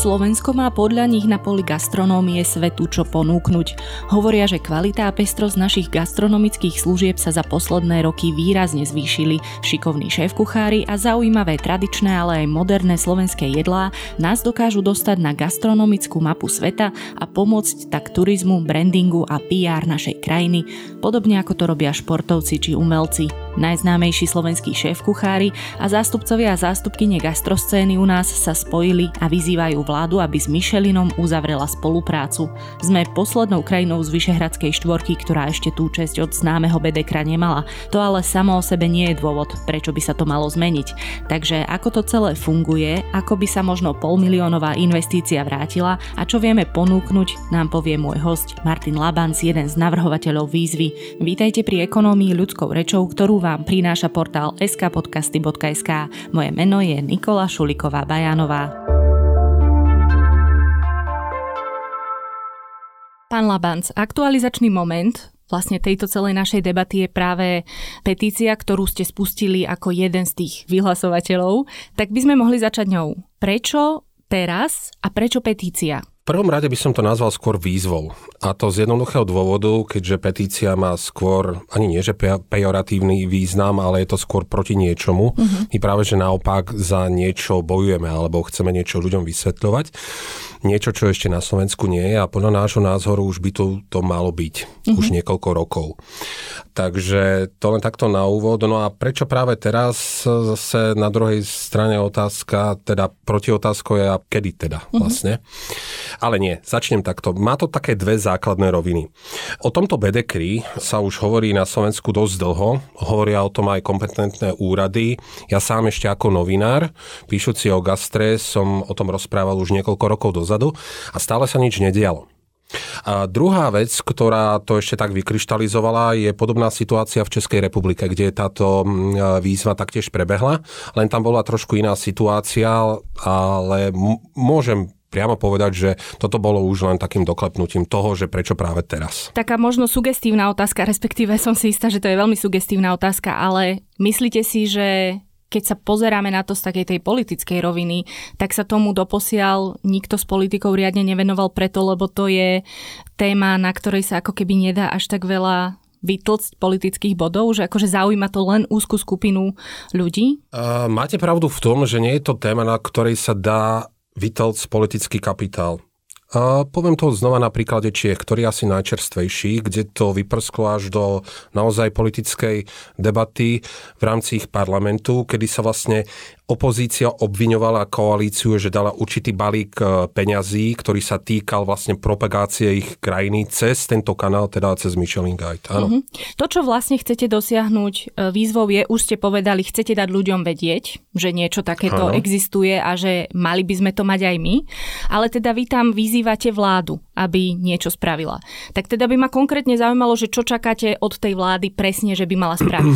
Slovensko má podľa nich na poli gastronómie svetu čo ponúknuť. Hovoria, že kvalita a pestrosť našich gastronomických služieb sa za posledné roky výrazne zvýšili. Šikovní šéfkuchári a zaujímavé tradičné, ale aj moderné slovenské jedlá nás dokážu dostať na gastronomickú mapu sveta a pomôcť tak turizmu, brandingu a PR našej krajiny, podobne ako to robia športovci či umelci. Najznámejší slovenskí šéfkuchári a zástupcovia a zástupkyne gastroscény u nás sa spojili a vyzývajú vládu, aby s Michelinom uzavrela spoluprácu. Sme poslednou krajinou z Vyšehradskej štvorky, ktorá ešte tú česť od známeho bedekra nemala. To ale samo o sebe nie je dôvod, prečo by sa to malo zmeniť. Takže ako to celé funguje, ako by sa možno 500 000 investícia vrátila a čo vieme ponúknuť, nám povie môj hosť Martin Labanc, jeden z navrhovateľov výzvy. Vítajte pri Ekonomii ľudskou rečou, ktorú vám prináša portál skpodcasty.sk. Moje meno je Nikola Šuliková-Bajánová. Pán Labanc, aktualizačný moment vlastne tejto celej našej debaty je práve petícia, ktorú ste spustili ako jeden z tých vyhlasovateľov. Tak by sme mohli začať ňou. Prečo teraz a prečo petícia? V prvom rade by som to nazval skôr výzvou. A to z jednoduchého dôvodu, keďže petícia má skôr, ani nie že pejoratívny význam, ale je to skôr proti niečomu. My práve, že naopak za niečo bojujeme, alebo chceme niečo ľuďom vysvetľovať. Niečo, čo ešte na Slovensku nie je a podľa nášho názoru už by to malo byť. Už niekoľko rokov. Takže to len takto na úvod. No a prečo práve teraz? Zase na druhej strane otázka, teda protiotázka je a kedy teda vlastne. Ale nie, začnem takto. Má to také dve základné roviny. O tomto bedekri sa už hovorí na Slovensku dosť dlho. Hovoria o tom aj kompetentné úrady. Ja sám ešte ako novinár, píšuci o gastre, som o tom rozprával už niekoľko rokov dozadu a stále sa nič nedialo. A druhá vec, ktorá to ešte tak vykryštalizovala, je podobná situácia v Českej republike, kde táto výzva taktiež prebehla. Len tam bola trošku iná situácia, ale môžem priamo povedať, že toto bolo už len takým doklepnutím toho, že prečo práve teraz. Taká možno sugestívna otázka, respektíve som si istá, že to je veľmi sugestívna otázka, ale myslíte si, že keď sa pozeráme na to z takej tej politickej roviny, tak sa tomu doposiaľ nikto z politikov riadne nevenoval preto, lebo to je téma, na ktorej sa ako keby nedá až tak veľa vytlcť politických bodov, že akože zaujíma to len úzku skupinu ľudí? Máte pravdu v tom, že nie je to téma, na ktorej sa dá vytlcť politický kapitál. Poviem to znova na príklade Čiech, ktorý je asi najčerstvejší, kde to vyprsklo až do naozaj politickej debaty v rámci ich parlamentu, kedy sa vlastne opozícia obviňovala koalíciu, že dala určitý balík peňazí, ktorý sa týkal vlastne propagácie ich krajiny cez tento kanál, teda cez Michelin Guide. Áno. To, čo vlastne chcete dosiahnuť výzvou je, už ste povedali, chcete dať ľuďom vedieť, že niečo takéto existuje a že mali by sme to mať aj my, ale teda vy tam vyzývate vládu, aby niečo spravila. Tak teda by ma konkrétne zaujímalo, že čo čakáte od tej vlády presne, že by mala spraviť.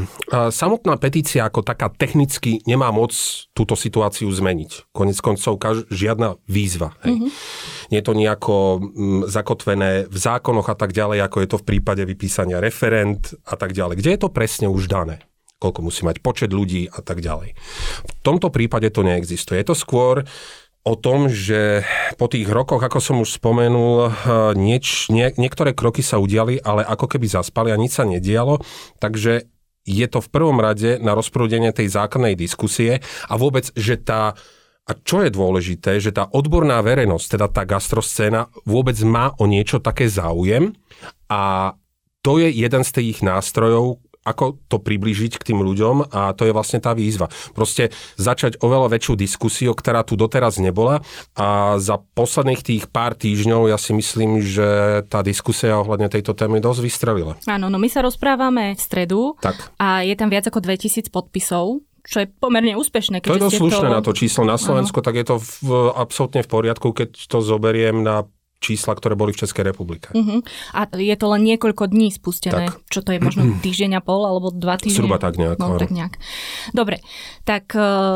Samotná petícia ako taká technicky nemá moc túto situáciu zmeniť. Konec koncov žiadna výzva. Hej. Nie je to nejako zakotvené v zákonoch a tak ďalej, ako je to v prípade vypísania referend a tak ďalej. Kde je to presne už dané? Koľko musí mať počet ľudí a tak ďalej. V tomto prípade to neexistuje. Je to skôr o tom, že po tých rokoch, ako som už spomenul, niektoré kroky sa udiali, ale ako keby zaspali a nič sa nedialo. Takže je to v prvom rade na rozprúdenie tej základnej diskusie a vôbec, že a čo je dôležité, že tá odborná verejnosť, teda tá gastroscéna vôbec má o niečo také záujem a to je jeden z tých nástrojov, ako to priblížiť k tým ľuďom a to je vlastne tá výzva. Proste začať oveľa väčšiu diskusiu, ktorá tu doteraz nebola a za posledných tých pár týždňov ja si myslím, že tá diskusia ohľadne tejto témy dosť vystrelila. Áno, no my sa rozprávame v stredu a je tam viac ako 2000 podpisov, čo je pomerne úspešné. To je dosť slušné na to číslo na Slovensku, tak je to absolútne v poriadku, keď to zoberiem na čísla, ktoré boli v Českej republike. A je to len niekoľko dní spustené. Tak. Čo to je možno týždeň a pol alebo 2 týždne? Zhruba tak nejak. No, tak nejak. Dobre, tak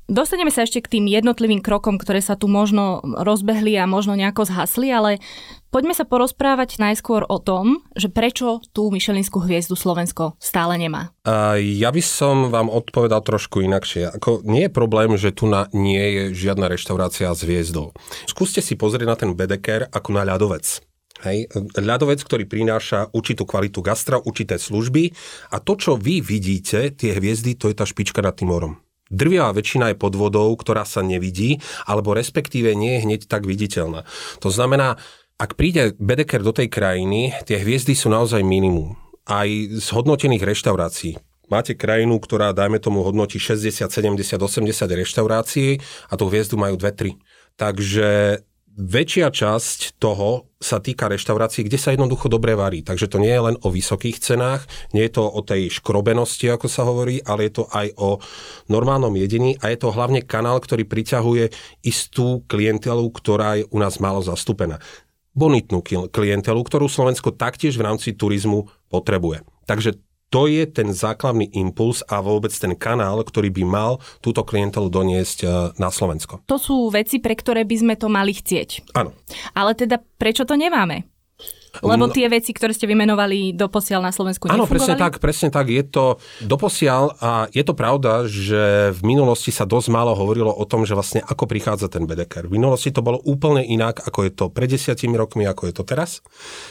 Dostaneme sa ešte k tým jednotlivým krokom, ktoré sa tu možno rozbehli a možno nejako zhasli, ale poďme sa porozprávať najskôr o tom, že prečo tú Michelinskú hviezdu Slovensko stále nemá. Ja by som vám odpovedal trošku inakšie. Nie je problém, že tu nie je žiadna reštaurácia s hviezdou. Skúste si pozrieť na ten Baedeker ako na ľadovec. Hej. Ľadovec, ktorý prináša určitú kvalitu gastra, určité služby a to, čo vy vidíte, tie hviezdy, to je tá špička nad tým morom. Drvivá väčšina je pod vodou, ktorá sa nevidí, alebo respektíve nie je hneď tak viditeľná. To znamená, ak príde Baedeker do tej krajiny, tie hviezdy sú naozaj minimum. Aj z hodnotených reštaurácií. Máte krajinu, ktorá, dajme tomu, hodnotí 60, 70, 80 reštaurácií a tú hviezdu majú 2-3. Takže väčšia časť toho sa týka reštaurácií, kde sa jednoducho dobre varí. Takže to nie je len o vysokých cenách, nie je to o tej škrobenosti, ako sa hovorí, ale je to aj o normálnom jedení a je to hlavne kanál, ktorý priťahuje istú klientelu, ktorá je u nás málo zastúpená. Bonitnú klientelu, ktorú Slovensko taktiež v rámci turizmu potrebuje. Takže to je ten základný impuls a vôbec ten kanál, ktorý by mal túto klientelu doniesť na Slovensko. To sú veci, pre ktoré by sme to mali chcieť. Áno. Ale teda prečo to nemáme? Lebo tie veci, ktoré ste vymenovali doposiaľ na Slovensku nefungovali? Áno, presne tak. Je to doposiaľ a je to pravda, že v minulosti sa dosť málo hovorilo o tom, že vlastne ako prichádza ten Baedeker. V minulosti to bolo úplne inak, ako je to pred 10 rokmi, ako je to teraz.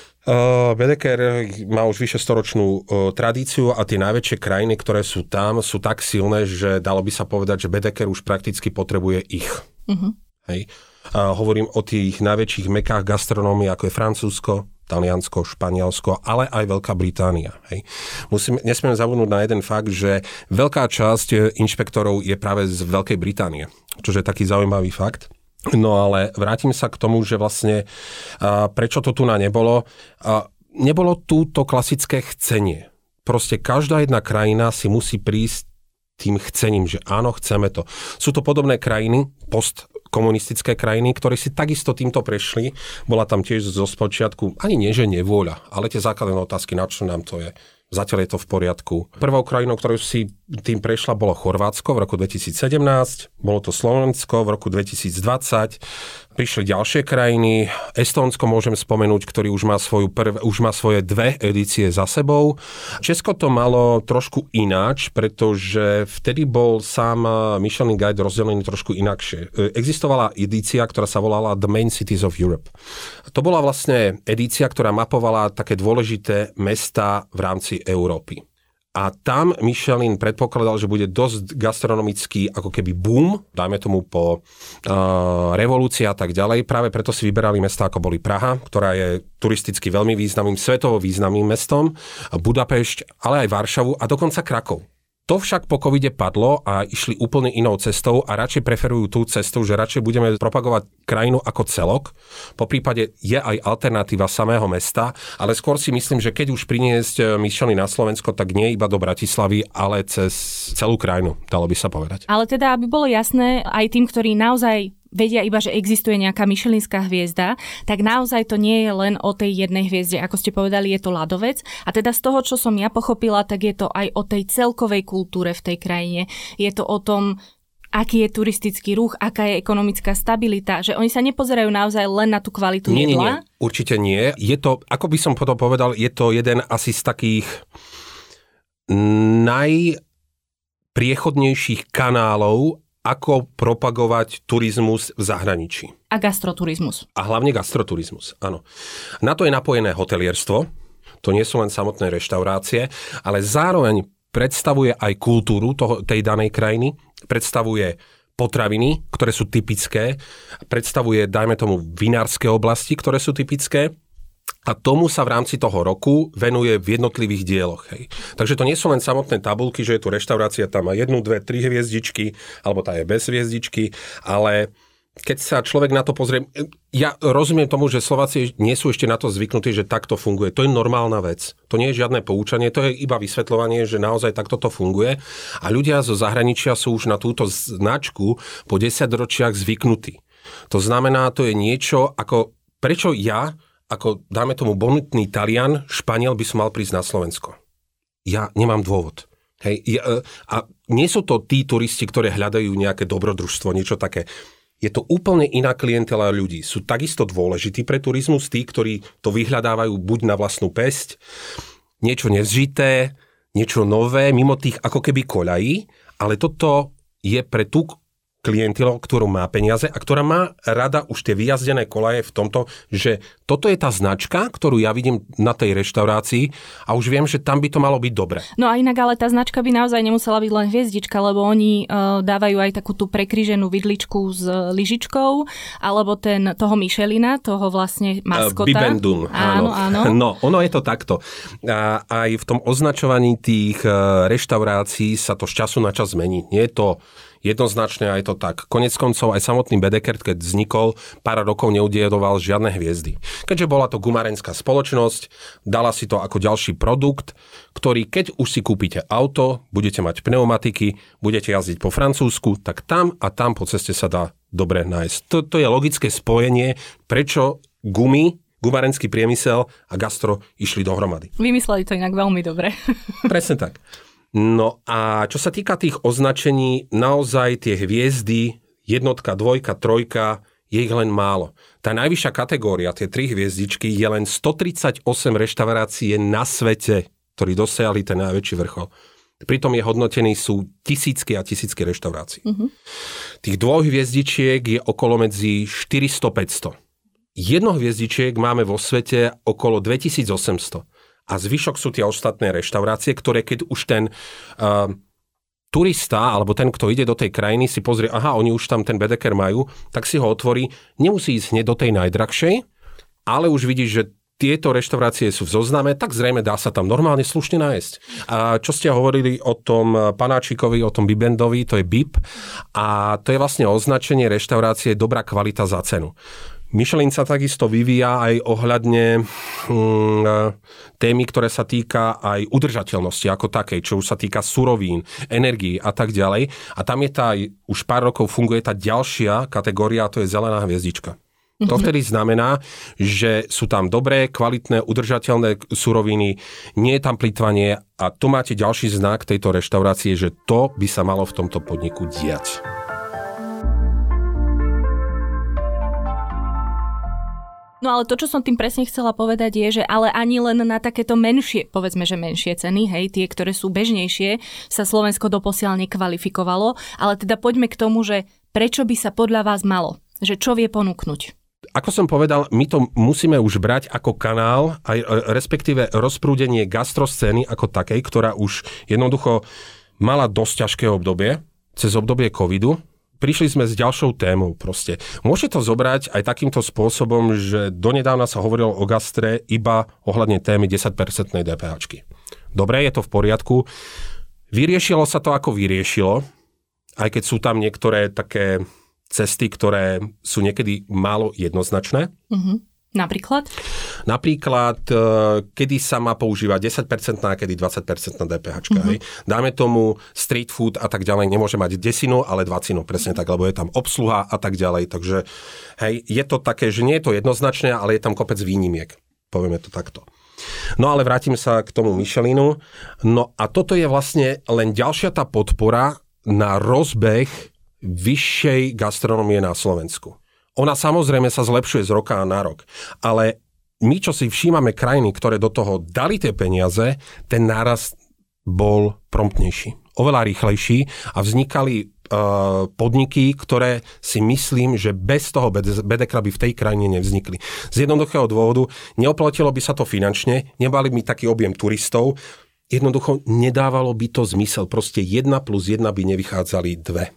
Baedeker má už vyše storočnú tradíciu a tie najväčšie krajiny, ktoré sú tam, sú tak silné, že dalo by sa povedať, že Baedeker už prakticky potrebuje ich. Uh-huh. Hej. Hovorím o tých najväčších mekách gastronómie, ako je Francúzsko, Taliansko, Španielsko, ale aj Veľká Británia. Hej. Nesmieme zabudnúť na jeden fakt, že veľká časť inšpektorov je práve z Veľkej Británie, čo je taký zaujímavý fakt. No ale vrátim sa k tomu, že vlastne prečo to tu nebolo. Nebolo tu to klasické chcenie. Proste každá jedna krajina si musí prísť tým chcením, že áno, chceme to. Sú to podobné krajiny, postkomunistické krajiny, ktoré si takisto týmto prešli. Bola tam tiež zo spočiatku, ani nie, že nevôľa, ale tie základné otázky, na čo nám to je. Zatiaľ je to v poriadku. Prvou krajinou, ktorú si tým prešla, bolo Chorvátsko v roku 2017, bolo to Slovensko v roku 2020, prišli ďalšie krajiny, Estónsko môžem spomenúť, ktorý už má svoje 2 edície za sebou. Česko to malo trošku ináč, pretože vtedy bol sám Michelin Guide rozdelený trošku inakšie. Existovala edícia, ktorá sa volala The Main Cities of Europe. To bola vlastne edícia, ktorá mapovala také dôležité mestá v rámci Európy. A tam Michelin predpokladal, že bude dosť gastronomický ako keby boom, dajme tomu po revolúcii a tak ďalej. Práve preto si vyberali mestá ako boli Praha, ktorá je turisticky veľmi významným, svetovo významným mestom, Budapešť, ale aj Varšavu a dokonca Krakov. To však po covide padlo a išli úplne inou cestou a radšej preferujú tú cestu, že radšej budeme propagovať krajinu ako celok. Po prípade je aj alternatíva samého mesta, ale skôr si myslím, že keď už priniesť Michelin na Slovensko, tak nie iba do Bratislavy, ale cez celú krajinu, dalo by sa povedať. Ale teda, aby bolo jasné aj tým, ktorí naozaj vedia iba, že existuje nejaká Michelinská hviezda, tak naozaj to nie je len o tej jednej hviezde. Ako ste povedali, je to ľadovec. A teda z toho, čo som ja pochopila, tak je to aj o tej celkovej kultúre v tej krajine. Je to o tom, aký je turistický ruch, aká je ekonomická stabilita, že oni sa nepozerajú naozaj len na tú kvalitu jedla. Nie, určite nie. Je to, ako by som potom povedal, je to jeden asi z takých najpriechodnejších kanálov, ako propagovať turizmus v zahraničí. A gastroturizmus. A hlavne gastroturizmus, áno. Na to je napojené hotelierstvo, to nie sú len samotné reštaurácie, ale zároveň predstavuje aj kultúru tej danej krajiny, predstavuje potraviny, ktoré sú typické, predstavuje, dajme tomu, vinárske oblasti, ktoré sú typické. A tomu sa v rámci toho roku venuje v jednotlivých dieloch. Hej. Takže to nie sú len samotné tabulky, že je tu reštaurácia, tam má 1, 2, 3 hviezdičky, alebo tá je bez hviezdičky, ale keď sa človek na to pozrie, ja rozumiem tomu, že Slováci nie sú ešte na to zvyknutí, že takto funguje. To je normálna vec. To nie je žiadne poučanie, to je iba vysvetľovanie, že naozaj takto to funguje. A ľudia zo zahraničia sú už na túto značku po 10 ročiach zvyknutí. To znamená, to je niečo ako, prečo ja ako, dáme tomu, bonitný Talian, Španiel by som mal prísť na Slovensko. Ja nemám dôvod. Hej, a nie sú to tí turisti, ktorí hľadajú nejaké dobrodružstvo, niečo také. Je to úplne iná klientela ľudí. Sú takisto dôležití pre turizmus tí, ktorí to vyhľadávajú buď na vlastnú päsť, niečo nezžité, niečo nové, mimo tých ako keby koľají, ale toto je pre tú klientelu, ktorú má peniaze a ktorá má rada už tie vyjazdené kolaje v tomto, že toto je tá značka, ktorú ja vidím na tej reštaurácii a už viem, že tam by to malo byť dobre. No a inak ale tá značka by naozaj nemusela byť len hviezdička, lebo oni dávajú aj takú tú prekríženú vidličku s lyžičkou, alebo toho Michelina, toho vlastne maskota. Bibendum, áno. No, ono je to takto. A aj v tom označovaní tých reštaurácií sa to z času na čas mení. Nie je to jednoznačne aj to tak. Konec koncov aj samotný Baedeker, keď vznikol, pár rokov neudiedoval žiadne hviezdy. Keďže bola to gumárenská spoločnosť, dala si to ako ďalší produkt, ktorý keď už si kúpite auto, budete mať pneumatiky, budete jazdiť po Francúzsku, tak tam a tam po ceste sa dá dobre nájsť. To je logické spojenie, prečo gumárenský priemysel a gastro išli dohromady. Vymysleli to inak veľmi dobre. Presne tak. No a čo sa týka tých označení, naozaj tie hviezdy, 1, 2, 3, je ich len málo. Tá najvyššia kategória, tie 3 hviezdičky, je len 138 reštaurácií na svete, ktorí dosiahli ten najväčší vrchol. Pritom je hodnotený sú tisícky a tisícky reštaurácií. Tých 2 hviezdičiek je okolo medzi 400-500. 1 hviezdičiek máme vo svete okolo 2800. A zvyšok sú tie ostatné reštaurácie, ktoré keď už ten turista, alebo ten, kto ide do tej krajiny, si pozrie, aha, oni už tam ten Baedeker majú, tak si ho otvorí. Nemusí ísť hneď do tej najdrahšej, ale už vidíš, že tieto reštaurácie sú v zozname, tak zrejme dá sa tam normálne slušne nájsť. A čo ste hovorili o tom panáčikovi, o tom Bibendovi, to je BIP. A to je vlastne označenie reštaurácie dobrá kvalita za cenu. Michelin sa takisto vyvíja aj ohľadne témy, ktoré sa týka aj udržateľnosti ako takej, čo už sa týka surovín, energií a tak ďalej. A tam je už pár rokov funguje tá ďalšia kategória, a to je zelená hviezdička. To vtedy znamená, že sú tam dobré, kvalitné, udržateľné suroviny, nie je tam plytvanie a tu máte ďalší znak tejto reštaurácie, že to by sa malo v tomto podniku diať. No ale to, čo som tým presne chcela povedať, je, že ale ani len na takéto menšie, povedzme, že menšie ceny, hej, tie, ktoré sú bežnejšie, sa Slovensko doposiaľ nekvalifikovalo, ale teda poďme k tomu, že prečo by sa podľa vás malo, že čo vie ponúknuť? Ako som povedal, my to musíme už brať ako kanál, aj respektíve rozprúdenie gastroscény ako takej, ktorá už jednoducho mala dosť ťažké obdobie, cez obdobie covidu. Prišli sme s ďalšou témou proste. Môžete to zobrať aj takýmto spôsobom, že donedávna sa hovorilo o gastre iba ohľadne témy 10% DPH-čky. Dobre, je to v poriadku. Vyriešilo sa to, ako vyriešilo, aj keď sú tam niektoré také cesty, ktoré sú niekedy málo jednoznačné. Napríklad? Napríklad, kedy sa má používať 10% a kedy 20% DPH. Dáme tomu street food a tak ďalej, nemôže mať 10, ale 20, presne tak, lebo je tam obsluha a tak ďalej. Takže hej, je to také, že nie je to jednoznačné, ale je tam kopec výnimiek. Povieme to takto. No ale vrátim sa k tomu Michelinu. No a toto je vlastne len ďalšia tá podpora na rozbeh vyššej gastronómie na Slovensku. Ona samozrejme sa zlepšuje z roka na rok, ale my, čo si všímame krajiny, ktoré do toho dali tie peniaze, ten nárast bol promptnejší, oveľa rýchlejší a vznikali podniky, ktoré si myslím, že bez toho Baedekera by v tej krajine nevznikli. Z jednoduchého dôvodu neoplatilo by sa to finančne, nebali by taký objem turistov, jednoducho nedávalo by to zmysel. Proste 1 + 1 by nevychádzali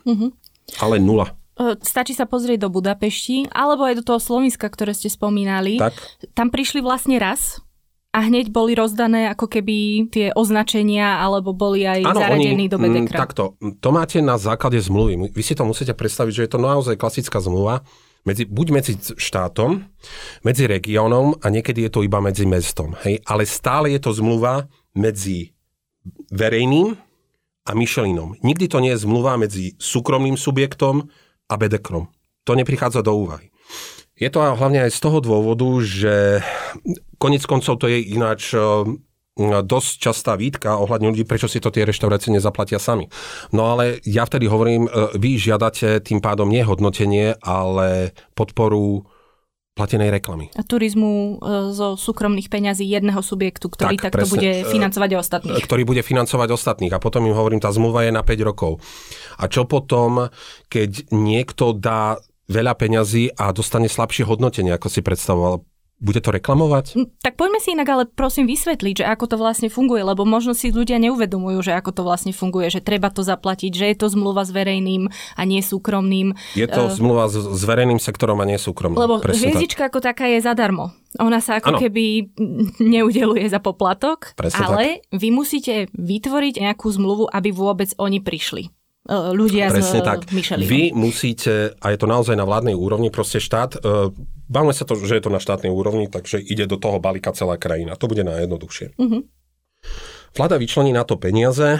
2, ale 0. Stačí sa pozrieť do Budapešti, alebo aj do toho Slovenska, ktoré ste spomínali. Tak. Tam prišli vlastne raz a hneď boli rozdané ako keby tie označenia, alebo boli aj zaradení do Baedekera. Takto, to máte na základe zmluvy. Vy si to musíte predstaviť, že je to naozaj klasická zmluva, buď medzi štátom, medzi regiónom a niekedy je to iba medzi mestom. Hej? Ale stále je to zmluva medzi verejným a Michelinom. Nikdy to nie je zmluva medzi súkromným subjektom a Baedekerom. To neprichádza do úvahy. Je to hlavne aj z toho dôvodu, že konec koncov to je ináč dosť častá výtka ohľadne ľudí, prečo si to tie reštaurácie nezaplatia sami. No ale ja vtedy hovorím, vy žiadate tým pádom nie hodnotenie, ale podporu platenej reklamy. A turizmu zo súkromných peňazí jedného subjektu, ktorý takto bude financovať ostatných. Ktorý bude financovať ostatných. A potom im hovorím, tá zmluva je na 5 rokov. A čo potom, keď niekto dá veľa peňazí a dostane slabšie hodnotenie, ako si predstavoval? Bude to reklamovať? Tak poďme si inak ale prosím vysvetliť, že ako to vlastne funguje, lebo možno si ľudia neuvedomujú, že ako to vlastne funguje, že treba to zaplatiť, že je to zmluva s verejným a nie súkromným. Je to zmluva s verejným sektorom a nie súkromným. Lebo hviezdička ako taká je zadarmo. Ona sa ako keby neudeluje za poplatok, ale vy musíte vytvoriť nejakú zmluvu, aby vôbec oni prišli. Ľudia presne z tak. Michelinu. Vy musíte, a je to naozaj na vládnej úrovni, proste štát, bavme sa to, že je to na štátnej úrovni, takže ide do toho balíka celá krajina. To bude najjednoduchšie. Vláda vyčlení na to peniaze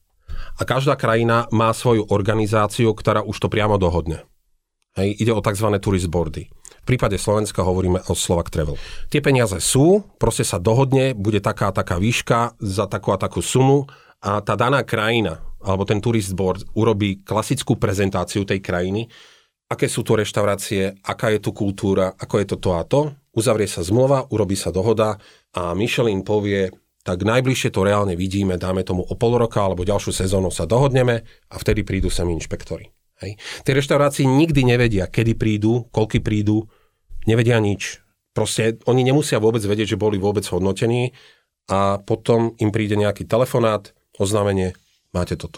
a každá krajina má svoju organizáciu, ktorá už to priamo dohodne. Hej, ide o tzv. Tourist boardy. V prípade Slovenska hovoríme o Slovak Travel. Tie peniaze sú, proste sa dohodne, bude taká výška za takú a takú sumu a tá daná krajina alebo ten tourist board urobí klasickú prezentáciu tej krajiny, aké sú tu reštaurácie, aká je tu kultúra, ako je to a to. Uzavrie sa zmluva, urobí sa dohoda a Michelin povie, tak najbližšie to reálne vidíme, dáme tomu o pol roka alebo ďalšiu sezónu sa dohodneme a vtedy prídu sem inšpektori. Hej. Tie reštaurácie nikdy nevedia, kedy prídu, koľky prídu, nevedia nič. Proste oni nemusia vôbec vedieť, že boli vôbec hodnotení a potom im príde nejaký telefonát, oznámenie, máte toto.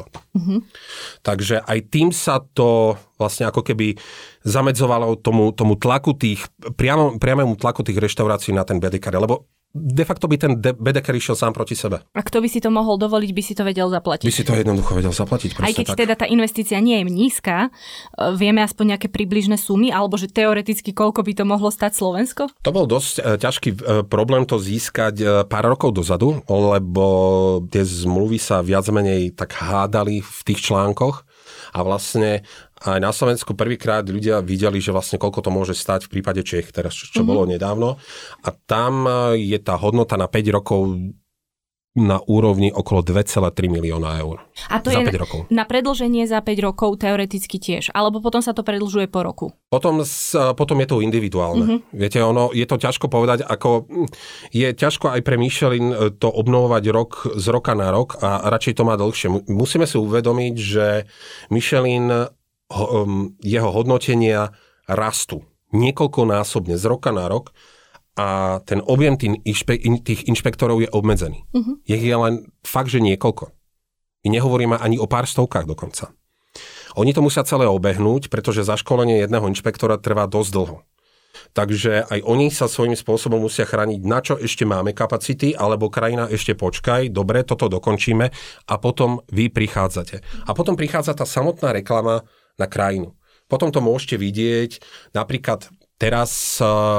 Takže aj tým sa to vlastne ako keby zamedzovalo tomu tlaku priamému tlaku tých reštaurácií na ten BDK, lebo de facto by ten BDK išiel sám proti sebe. A kto by si to mohol dovoliť, by si to vedel zaplatiť? By si to jednoducho vedel zaplatiť. Aj keď tak. Teda tá investícia nie je nízka, vieme aspoň nejaké približné sumy, alebo že teoreticky koľko by to mohlo stať Slovensko? To bol dosť ťažký problém to získať pár rokov dozadu, lebo tie zmluvy sa viac menej tak hádali v tých článkoch a vlastne aj na Slovensku prvýkrát ľudia videli, že vlastne koľko to môže stať v prípade Čech, teraz čo bolo nedávno. A tam je tá hodnota na 5 rokov na úrovni okolo 2,3 milióna eur. A to za je 5 rokov. Na predĺženie za 5 rokov teoreticky tiež, alebo potom sa to predĺžuje po roku? Potom je to individuálne. Viete, je to ťažko povedať, je ťažko aj pre Michelin to obnovovať z roka na rok a radšej to má dlhšie. Musíme si uvedomiť, že Michelin jeho hodnotenia rastú niekoľkonásobne z roka na rok a ten objem tých inšpektorov je obmedzený. Je len fakt, že niekoľko. My nehovoríme ani o pár stovkách dokonca. Oni to musia celé obehnúť, pretože zaškolenie jedného inšpektora trvá dosť dlho. Takže aj oni sa svojím spôsobom musia chrániť, na čo ešte máme kapacity, alebo krajina ešte počkaj, dobre, toto dokončíme a potom vy prichádzate. A potom prichádza tá samotná reklama na krajinu. Potom to môžete vidieť, napríklad teraz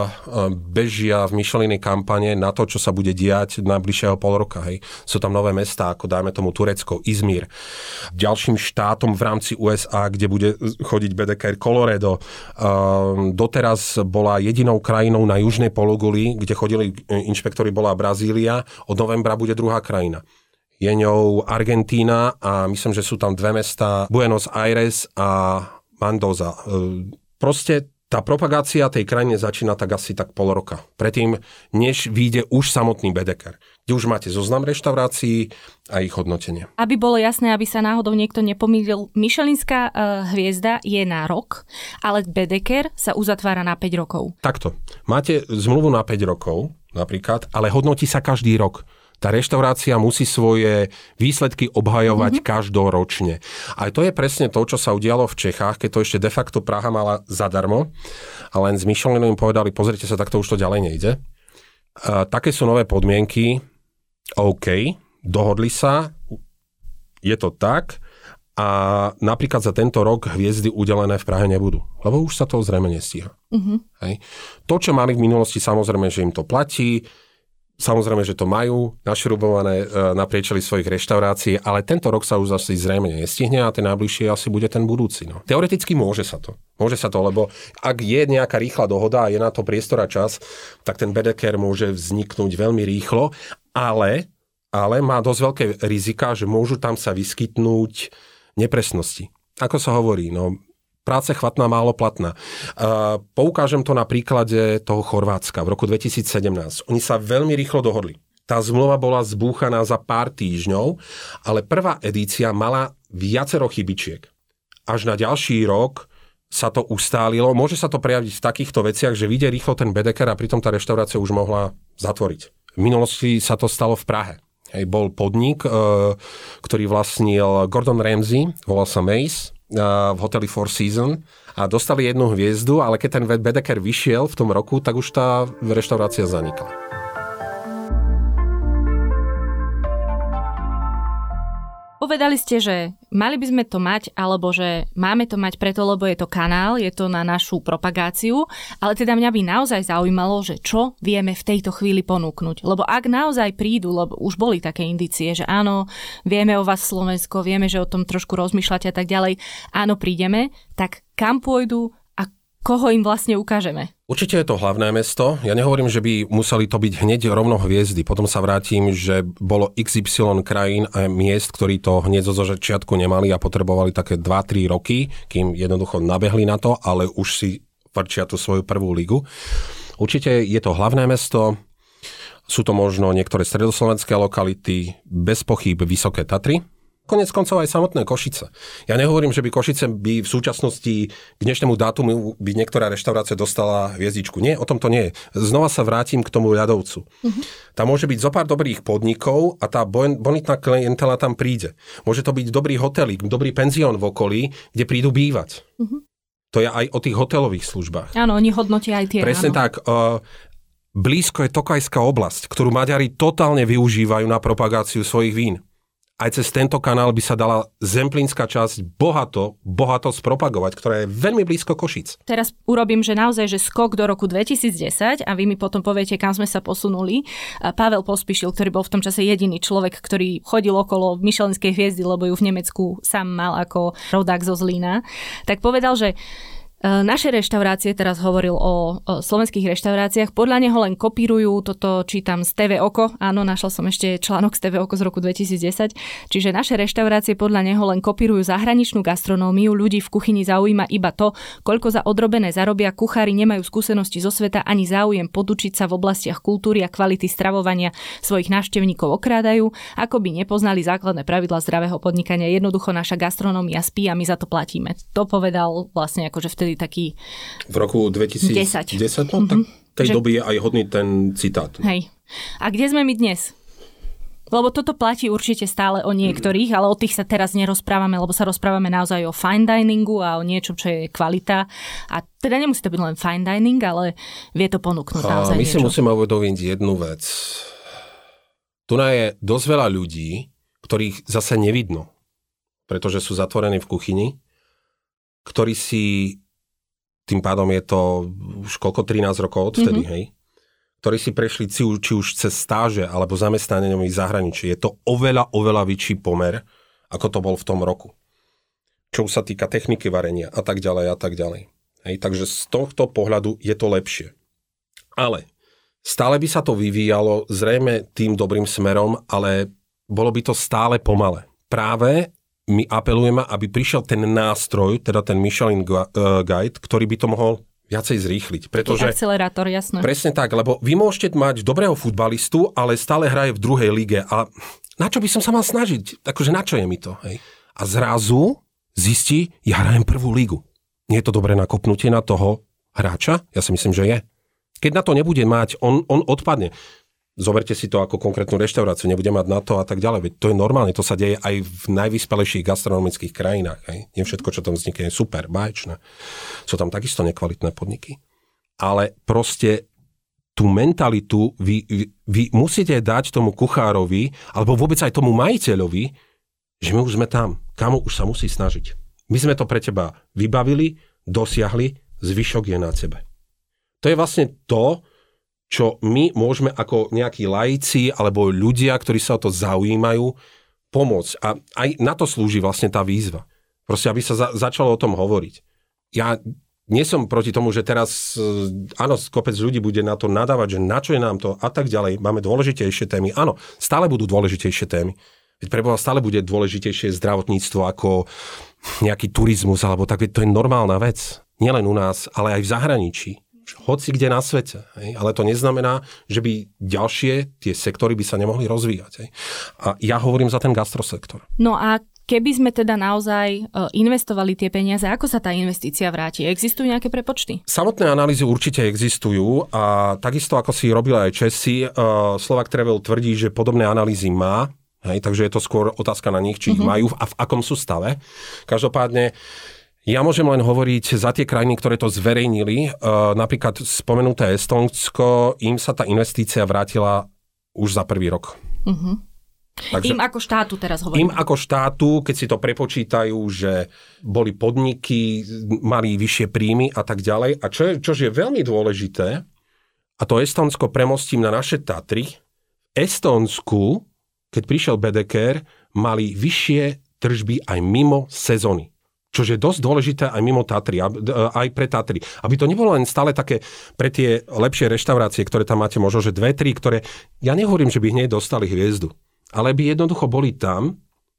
bežia v Micheline kampane na to, čo sa bude diať najbližšieho pol roka. Hej. Sú tam nové mestá, ako dajme tomu Turecko, Izmír. Ďalším štátom v rámci USA, kde bude chodiť BDK Colorado. Doteraz bola jedinou krajinou na južnej pologuli, kde chodili inšpektori, bola Brazília. Od novembra bude druhá krajina. Je ňou Argentína a myslím, že sú tam dve mestá, Buenos Aires a Mendoza. Proste tá propagácia tej krajine začína asi pol roka. Predtým, než vyjde už samotný BDK, kde už máte zoznam reštaurácií a ich hodnotenie. Aby bolo jasné, aby sa náhodou niekto nepomýlil, Michelinská hviezda je na rok, ale BDK sa uzatvára na 5 rokov. Takto. Máte zmluvu na 5 rokov napríklad, ale hodnotí sa každý rok. Tá reštaurácia musí svoje výsledky obhajovať každoročne. A to je presne to, čo sa udialo v Čechách, keď to ešte de facto Praha mala zadarmo. A len s Michelinom im povedali, pozrite sa, takto už to ďalej nejde. Také sú nové podmienky. OK, dohodli sa, je to tak. A napríklad za tento rok hviezdy udelené v Prahe nebudú. Lebo už sa to zrejme nestíha. Hej. To, čo mali v minulosti, samozrejme, že im to platí. Samozrejme, že to majú našrubované na priečeli svojich reštaurácií, ale tento rok sa už asi zrejme nestihne a ten najbližší asi bude ten budúci. No. Teoreticky môže sa to, lebo ak je nejaká rýchla dohoda a je na to priestor a čas, tak ten BDK môže vzniknúť veľmi rýchlo, ale ale má dosť veľké rizika, že môžu tam sa vyskytnúť nepresnosti. Ako sa hovorí, práce chvatná, málo platná. Poukážem to na príklade toho Chorvátska v roku 2017. Oni sa veľmi rýchlo dohodli. Tá zmluva bola zbúchaná za pár týždňov, ale prvá edícia mala viacero chybičiek. Až na ďalší rok sa to ustálilo. Môže sa to prejaviť v takýchto veciach, že vyjde rýchlo ten Bedeker a pritom tá reštaurácia už mohla zatvoriť. V minulosti sa to stalo v Prahe. Bol podnik, ktorý vlastnil Gordon Ramsay, volal sa Mace, v hoteli Four Seasons a dostali 1 hviezdu, ale keď ten Bedeker vyšiel v tom roku, tak už tá reštaurácia zanikla. Povedali ste, že mali by sme to mať, alebo že máme to mať preto, lebo je to kanál, je to na našu propagáciu, ale teda mňa by naozaj zaujímalo, že čo vieme v tejto chvíli ponúknuť. Lebo ak naozaj prídu, lebo už boli také indície, že áno, vieme o vás Slovensko, vieme, že o tom trošku rozmýšľate a tak ďalej, áno, prídeme, tak kam pôjdu a koho im vlastne ukážeme? Určite je to hlavné mesto. Ja nehovorím, že by museli to byť hneď rovno hviezdy. Potom sa vrátim, že bolo XY krajín a miest, ktorí to hneď zo začiatku nemali a potrebovali také 2-3 roky, kým jednoducho nabehli na to, ale už si vrčia tú svoju prvú ligu. Určite je to hlavné mesto. Sú to možno niektoré stredoslovenské lokality, bez pochýb Vysoké Tatry. Konec koncov aj samotné Košice. Ja nehovorím, že by Košice by v súčasnosti k dnešnému dátumu by niektorá reštaurácia dostala hviezdičku. Nie, o tom to nie je. Znova sa vrátim k tomu ľadovcu. Tam môže byť zopár dobrých podnikov a tá bonitná klientela tam príde. Môže to byť dobrý hotelík, dobrý penzión v okolí, kde prídu bývať. To je aj o tých hotelových službách. Áno, oni hodnotia aj tie. Presne áno. tak. Blízko je Tokajská oblasť, ktorú Maďari totálne využívajú na propagáciu svojich vín. Aj cez tento kanál by sa dala zemplínska časť bohato spropagovať, ktorá je veľmi blízko Košíc. Teraz urobím, že naozaj, že skok do roku 2010 a vy mi potom poviete, kam sme sa posunuli. Pavel Pospíšil, ktorý bol v tom čase jediný človek, ktorý chodil okolo Michelinskej hviezdy, lebo ju v Nemecku sám mal ako rodák zo Zlína, tak povedal, že naše reštaurácie, teraz hovoril o slovenských reštauráciách, podľa neho len kopírujú, toto čítam z TV Oko, áno, našla som ešte článok z TV Oko z roku 2010, čiže naše reštaurácie podľa neho len kopírujú zahraničnú gastronómiu, ľudí v kuchyni zaujíma iba to, koľko za odrobené zarobia, kuchári nemajú skúsenosti zo sveta ani záujem podučiť sa v oblastiach kultúry a kvality stravovania, svojich návštevníkov okrádajú, ako by nepoznali základné pravidlá zdravého podnikania, jednoducho naša gastronómia spí a my za to platíme. To povedal vlastne akože vtedy taký... V roku 2010? No, tak tej doby je aj hodný ten citát. Hej. A kde sme my dnes? Lebo toto platí určite stále o niektorých, ale o tých sa teraz nerozprávame, lebo sa rozprávame naozaj o fine diningu a o niečom, čo je kvalita. A teda nemusí to byť len fine dining, ale vie to ponúknuť naozaj niečo. My si musíme uvedomiť jednu vec. Tu je dosť veľa ľudí, ktorých zase nevidno, pretože sú zatvorení v kuchyni, ktorí si... Tým pádom je to už koľko, 13 rokov odvtedy, hej? Ktorí si prešli či už cez stáže alebo zamestnanie v zahraničí. Je to oveľa väčší pomer, ako to bol v tom roku. Čo sa týka techniky varenia a tak ďalej a tak ďalej. Hej? Takže z tohto pohľadu je to lepšie. Ale stále by sa to vyvíjalo zrejme tým dobrým smerom, ale bolo by to stále pomale. Práve my apelujeme, aby prišiel ten nástroj, teda ten Michelin Guide, ktorý by to mohol viacej zrýchliť. Pretože akcelerátor, jasné. Presne tak, lebo vy môžete mať dobrého futbalistu, ale stále hraje v druhej lige. A na čo by som sa mal snažiť? Akože na čo je mi to? Hej? A zrazu zistí, ja hrajem prvú ligu. Nie je to dobré nakopnutie na toho hráča? Ja si myslím, že je. Keď na to nebude mať, on odpadne. Zoberte si to ako konkrétnu reštauráciu, nebude mať na to a tak ďalej. Veď to je normálne, to sa deje aj v najvyspelejších gastronomických krajinách. Hej. Nie všetko, čo tam vznikne, je super, báječné. Sú tam takisto nekvalitné podniky. Ale proste tú mentalitu vy musíte dať tomu kuchárovi, alebo vôbec aj tomu majiteľovi, že my už sme tam. Kamo už sa musí snažiť. My sme to pre teba vybavili, dosiahli, zvyšok je na tebe. To je vlastne to, čo my môžeme ako nejakí laici alebo ľudia, ktorí sa o to zaujímajú, pomôcť. A aj na to slúži vlastne tá výzva. Proste, aby sa začalo o tom hovoriť. Ja Nie som proti tomu, že teraz, áno, kopec ľudí bude na to nadávať, že na čo je nám to a tak ďalej. Máme dôležitejšie témy. Áno, stále budú dôležitejšie témy. Veď preboha stále bude dôležitejšie zdravotníctvo ako nejaký turizmus, alebo tak, to je normálna vec. Nielen u nás, ale aj v zahraničí. Hoci kde na svete. Hej? Ale to neznamená, že by ďalšie tie sektory by sa nemohli rozvíjať. Hej? A ja hovorím za ten gastrosektor. No a keby sme teda naozaj investovali tie peniaze, ako sa tá investícia vráti? Existujú nejaké prepočty? Samotné analýzy určite existujú a takisto ako si robila aj Česi, Slovak Travel tvrdí, že podobné analýzy má. Hej? Takže je to skôr otázka na nich, či ich majú a v akom sú stave. Každopádne ja môžem len hovoriť za tie krajiny, ktoré to zverejnili. Napríklad spomenuté Estónsko, im sa tá investícia vrátila už za prvý rok. Takže im ako štátu teraz hovorím. Im ako štátu, keď si to prepočítajú, že boli podniky, mali vyššie príjmy a tak ďalej. A čož je veľmi dôležité, a to Estónsko premostím na naše Tatry, v Estónsku, keď prišiel Baedeker, mali vyššie tržby aj mimo sezóny. Čo je dosť dôležité aj mimo Tatry, aj pre Tatry. Aby to nebolo len stále také pre tie lepšie reštaurácie, ktoré tam máte možno, že 2-3, ktoré, ja nehovorím, že by hneď dostali hviezdu, ale by jednoducho boli tam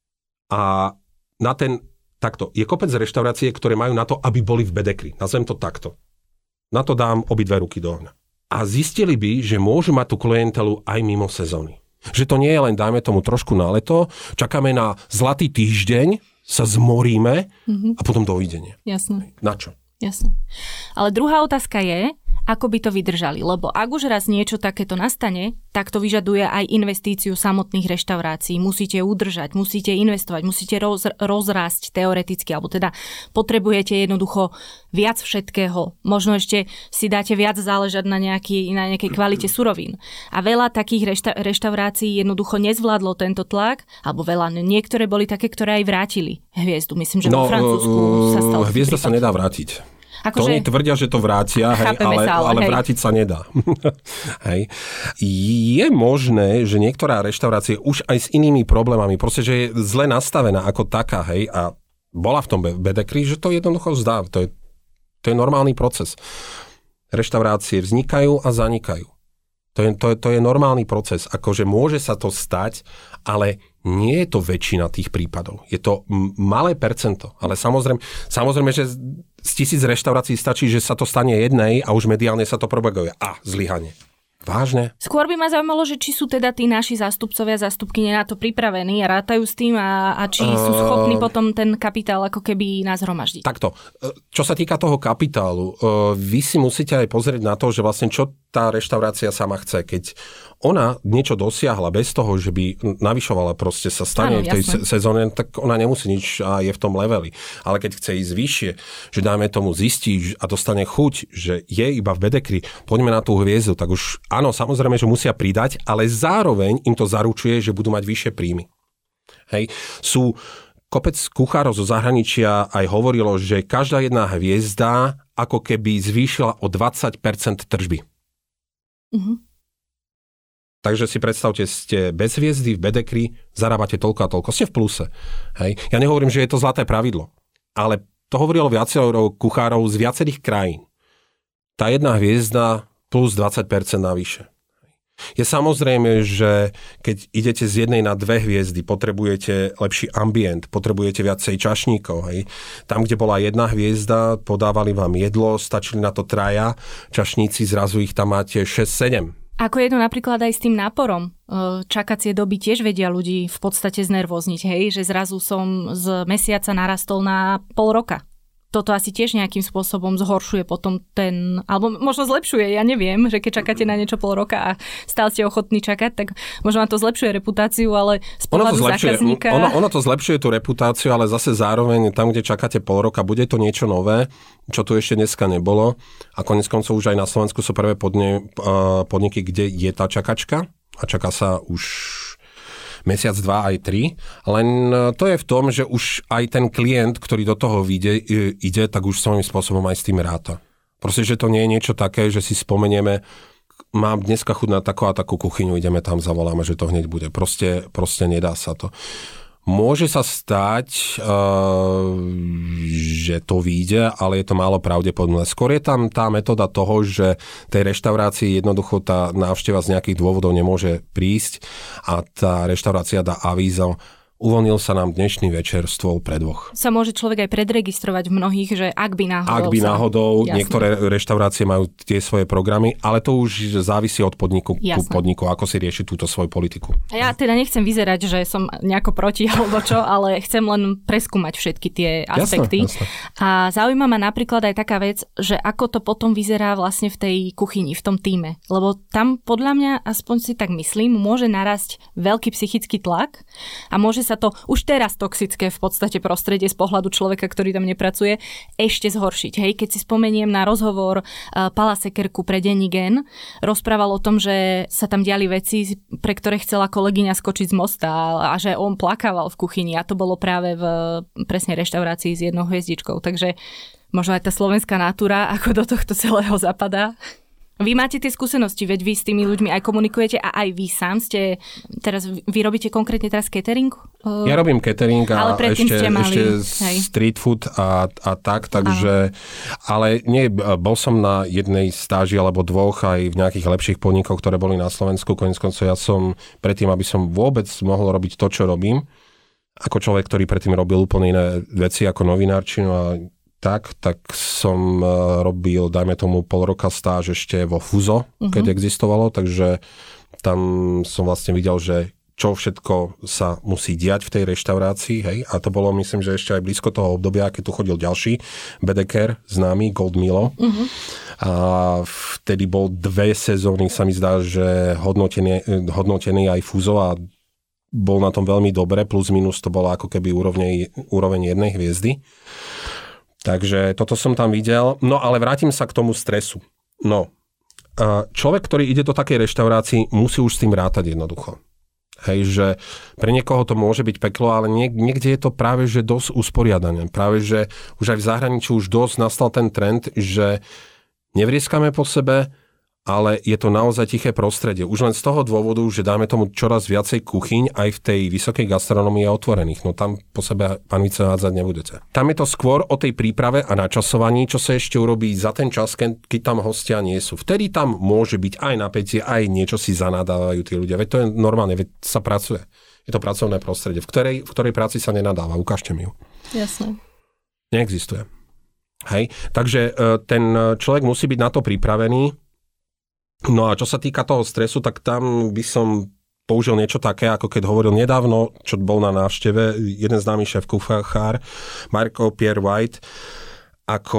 a na ten, takto, je kopec reštaurácie, ktoré majú na to, aby boli v Baedekeri. Nazvem to takto. Na to dám obidve ruky do ohňa. A zistili by, že môžu mať tú klientelu aj mimo sezóny. Že to nie je len, dajme tomu trošku na leto, čakáme na zlatý týždeň, sa zmoríme a potom dovidenia. Jasné. Na čo? Jasné. Ale druhá otázka je, ako by to vydržali. Lebo ak už raz niečo takéto nastane, tak to vyžaduje aj investíciu samotných reštaurácií. Musíte udržať, musíte investovať, musíte rozrásť teoreticky, alebo teda potrebujete jednoducho viac všetkého. Možno ešte si dáte viac záležať na nejakej kvalite surovín. A veľa takých reštaurácií jednoducho nezvládlo tento tlak, alebo veľa, niektoré boli také, ktoré aj vrátili hviezdu. Myslím, že vo Francúzsku sa stalo. Hviezda sa nedá vrátiť. To oni tvrdia, že to vrátia, hej, ale vrátiť sa nedá. Hej. Je možné, že niektorá reštaurácia už aj s inými problémami, proste, že je zle nastavená ako taká, hej, a bola v tom Baedekeri, že to jednoducho vzdá. To je normálny proces. Reštaurácie vznikajú a zanikajú. To je normálny proces. Akože môže sa to stať, ale nie je to väčšina tých prípadov. Je to malé percento. Ale samozrejme, že z 1000 reštaurácií stačí, že sa to stane jednej a už mediálne sa to propaguje. Zlyhanie. Vážne? Skôr by ma zaujímalo, že či sú teda tí naši zástupcovia, zástupkyne na to pripravení a rátajú s tým a či sú schopní potom ten kapitál ako keby nás hromaždiť. Takto. Čo sa týka toho kapitálu, vy si musíte aj pozrieť na to, že vlastne čo tá reštaurácia sama chce. Keď ona niečo dosiahla bez toho, že by navyšovala, proste sa stane v tej sezóne, tak ona nemusí nič a je v tom leveli. Ale keď chce ísť vyššie, že dáme tomu zistí a dostane chuť, že je iba v Baedekeri, poďme na tú hviezdu, tak už áno, samozrejme, že musia pridať, ale zároveň im to zaručuje, že budú mať vyššie príjmy. Hej. Kopec kuchárov zo zahraničia aj hovorilo, že každá jedna hviezda ako keby zvýšila o 20% tržby. Takže si predstavte, ste bez hviezdy v Baedekeri, zarábate toľko a toľko, ste v pluse. Hej. Ja nehovorím, že je to zlaté pravidlo, ale to hovorilo viacero kuchárov z viacerých krajín. Tá jedna hviezda plus 20% navyše. Je samozrejme, že keď idete z 1 na 2 hviezdy, potrebujete lepší ambient, potrebujete viacej čašníkov. Hej. Tam, kde bola 1 hviezda, podávali vám jedlo, stačili na to 3 čašníci, zrazu ich tam máte 6-7. Ako je to napríklad aj s tým náporom? Čakacie doby tiež vedia ľudí v podstate znervozniť, hej? Že zrazu som z mesiaca narastol na pol roka. Toto asi tiež nejakým spôsobom zhoršuje potom alebo možno zlepšuje, ja neviem, že keď čakáte na niečo pol roka a stále ste ochotní čakať, tak možno vám to zlepšuje reputáciu, ale z pohľadu zákazníka... Ono to zlepšuje tú reputáciu, ale zase zároveň tam, kde čakáte pol roka, bude to niečo nové, čo tu ešte dneska nebolo. A konec koncov už aj na Slovensku sú prvé podniky, kde je tá čakačka a čaká sa už mesiac, 2 aj 3. Len to je v tom, že už aj ten klient, ktorý do toho ide, tak už svojím spôsobom aj s tým ráta. Proste, že to nie je niečo také, že si spomenieme, mám dneska chuť na takú a takú kuchyňu, ideme tam, zavoláme, že to hneď bude. Proste nedá sa to. Môže sa stať, že to vyjde, ale je to málo pravdepodobné. Skôr je tam tá metóda toho, že tej reštaurácii jednoducho tá návšteva z nejakých dôvodov nemôže prísť a tá reštaurácia dá avízo. Uvoľnil sa nám dnešný večer stôl pre dvoch. Sa môže človek aj predregistrovať v mnohých, že ak by náhodou... Niektoré reštaurácie majú tie svoje programy, ale to už závisí od podniku k podniku, ako si rieši túto svoju politiku. A ja teda nechcem vyzerať, že som nejako proti alebo čo, ale chcem len preskúmať všetky tie aspekty. Jasné. A zaujíma ma napríklad aj taká vec, že ako to potom vyzerá vlastne v tej kuchyni, v tom tíme. Lebo tam podľa mňa, aspoň si tak myslím, môže narásť veľký psychický tlak a môže sa to už teraz toxické v podstate prostredie z pohľadu človeka, ktorý tam nepracuje, ešte zhoršiť. Hej, keď si spomeniem na rozhovor Pala Sekerku pre denní Gen, rozprával o tom, že sa tam diali veci, pre ktoré chcela kolegyňa skočiť z mosta a že on plakával v kuchyni a to bolo práve v presne reštaurácii s 1 hviezdičkou. Takže možno aj tá slovenská natúra, ako do tohto celého zapadá. Vy máte tie skúsenosti, veď vy s tými ľuďmi aj komunikujete a aj vy sám ste, vy robíte konkrétne teraz catering? Ja robím catering a ešte street food a tak, takže, ale nie, bol som na jednej stáži alebo dvoch aj v nejakých lepších podnikoch, ktoré boli na Slovensku, koniec koncov ja som predtým, aby som vôbec mohol robiť to, čo robím, ako človek, ktorý predtým robil úplne iné veci ako novinárčinu a tak som robil, dajme tomu, pol roka stáž ešte vo Fuzo, keď existovalo, takže tam som vlastne videl, že čo všetko sa musí diať v tej reštaurácii, hej, a to bolo, myslím, že ešte aj blízko toho obdobia, keď tu chodil ďalší Bedeker, známy, Gold Milo. A vtedy bol 2 sezóny, sa mi zdá, že hodnotený aj Fuzo a bol na tom veľmi dobre, plus minus to bolo ako keby úroveň 1 hviezdy. Takže toto som tam videl. No ale vrátim sa k tomu stresu. No, človek, ktorý ide do takej reštaurácii, musí už s tým rátať jednoducho. Hej, že pre niekoho to môže byť peklo, ale niekde je to práve že dosť usporiadané. Práve že už aj v zahraničí už dosť nastal ten trend, že nevrieskame po sebe, ale je to naozaj tiché prostredie. Už len z toho dôvodu, že dáme tomu čoraz viacej kuchyň aj v tej vysokej gastronomii otvorených. No tam po sebe panvice hádzať nebudete. Tam je to skôr o tej príprave a načasovaní, čo sa ešte urobí za ten čas, keď tam hostia nie sú. Vtedy tam môže byť aj napätie, aj niečo si zanadávajú tí ľudia. Veď to je normálne, veď sa pracuje. Je to pracovné prostredie. V ktorej práci sa nenadáva? Ukážte mi ju. Jasné. Neexistuje. Hej? Takže ten človek musí byť na to pripravený. No a čo sa týka toho stresu, tak tam by som použil niečo také, ako keď hovoril nedávno, čo bol na návšteve, jeden známy šéf-kuchár, Marco Pierre White, ako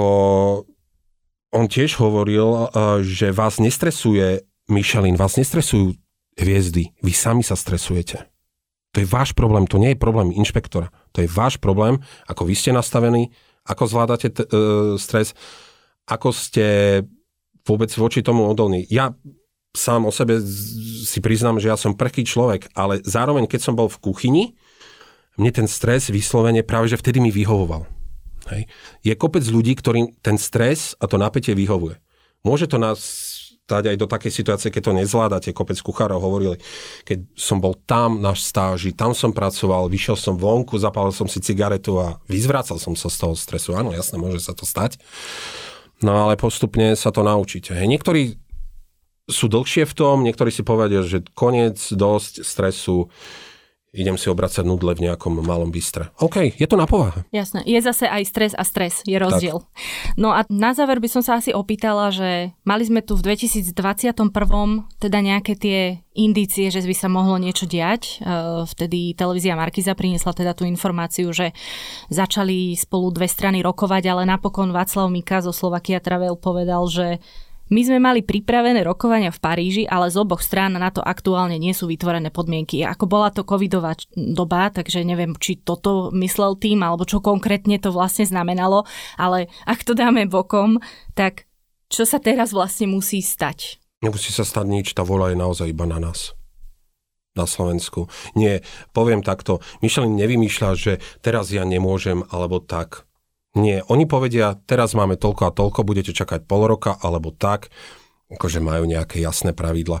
on tiež hovoril, že vás nestresuje Michelin, vás nestresujú hviezdy, vy sami sa stresujete. To je váš problém, to nie je problém inšpektora. To je váš problém, ako vy ste nastavení, ako zvládate stres, ako ste vôbec voči tomu odolný. Ja sám o sebe si priznám, že ja som prchký človek, ale zároveň, keď som bol v kuchyni, mne ten stres vyslovene práve, že vtedy mi vyhovoval. Hej. Je kopec ľudí, ktorým ten stres a to napätie vyhovuje. Môže to nás dať aj do takej situácie, keď to nezvládate. Kopec kuchárov hovorili, keď som bol tam na stáži, tam som pracoval, vyšiel som vonku, zapálil som si cigaretu a vyzvracal som sa z toho stresu. Áno, jasné, môže sa to stať. No ale postupne sa to naučíte. Hej. Niektorí sú dlhšie v tom, niektorí si povedia, že koniec, dosť stresu, idem si obracať nudle v nejakom malom bistre. OK, je to na povahe. Jasné, je zase aj stres a stres, je rozdiel. Tak. No a na záver by som sa asi opýtala, že mali sme tu v 2021 teda nejaké tie indície, že by sa mohlo niečo diať. Vtedy televízia Markíza priniesla teda tú informáciu, že začali spolu 2 strany rokovať, ale napokon Václav Mika zo Slovakia Travel povedal, že my sme mali pripravené rokovania v Paríži, ale z oboch strán na to aktuálne nie sú vytvorené podmienky. Ako bola to covidová doba, takže neviem, či toto myslel tým, alebo čo konkrétne to vlastne znamenalo, ale ak to dáme bokom, tak čo sa teraz vlastne musí stať? Nemusí sa stať nič, tá voľa je naozaj iba na nás. Na Slovensku. Nie, poviem takto, Michelin nevymýšľa, že teraz ja nemôžem, alebo tak. Nie, oni povedia, teraz máme toľko a toľko, budete čakať pol roka, alebo tak, akože majú nejaké jasné pravidla.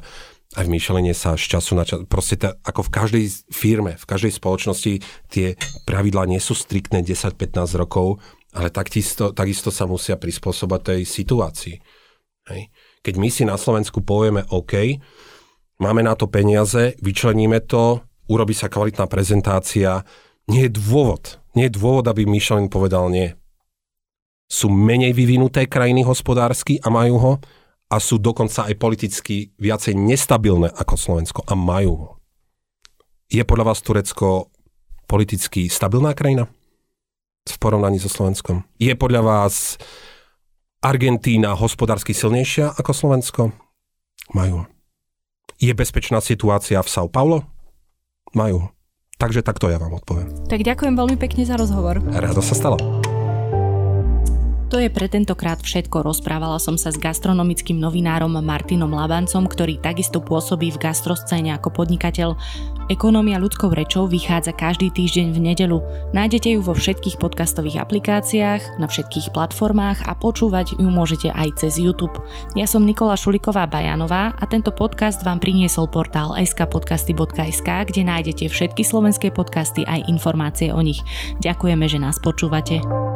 Aj v Micheline sa z času na čas, proste ako v každej firme, v každej spoločnosti tie pravidlá nie sú striktné 10-15 rokov, ale takisto sa musia prispôsobať tej situácii. Hej. Keď my si na Slovensku povieme OK, máme na to peniaze, vyčleníme to, urobí sa kvalitná prezentácia, nie je dôvod, aby Michelin povedal nie. Sú menej vyvinuté krajiny hospodársky a majú ho, a sú dokonca aj politicky viacej nestabilné ako Slovensko a majú ho. Je podľa vás Turecko politicky stabilná krajina v porovnaní so Slovenskom? Je podľa vás Argentína hospodársky silnejšia ako Slovensko? Majú ho. Je bezpečná situácia v São Paulo? Majú ho. Takže takto ja vám odpoviem. Tak ďakujem veľmi pekne za rozhovor. Rado sa stalo. To je pre tentokrát všetko. Rozprávala som sa s gastronomickým novinárom Martinom Labancom, ktorý takisto pôsobí v gastroscéne ako podnikateľ. Ekonómia ľudskou rečou vychádza každý týždeň v nedeľu. Nájdete ju vo všetkých podcastových aplikáciách, na všetkých platformách a počúvať ju môžete aj cez YouTube. Ja som Nikola Šuliková-Bajanová a tento podcast vám priniesol portál skpodcasty.sk, kde nájdete všetky slovenské podcasty aj informácie o nich. Ďakujeme, že nás počúvate.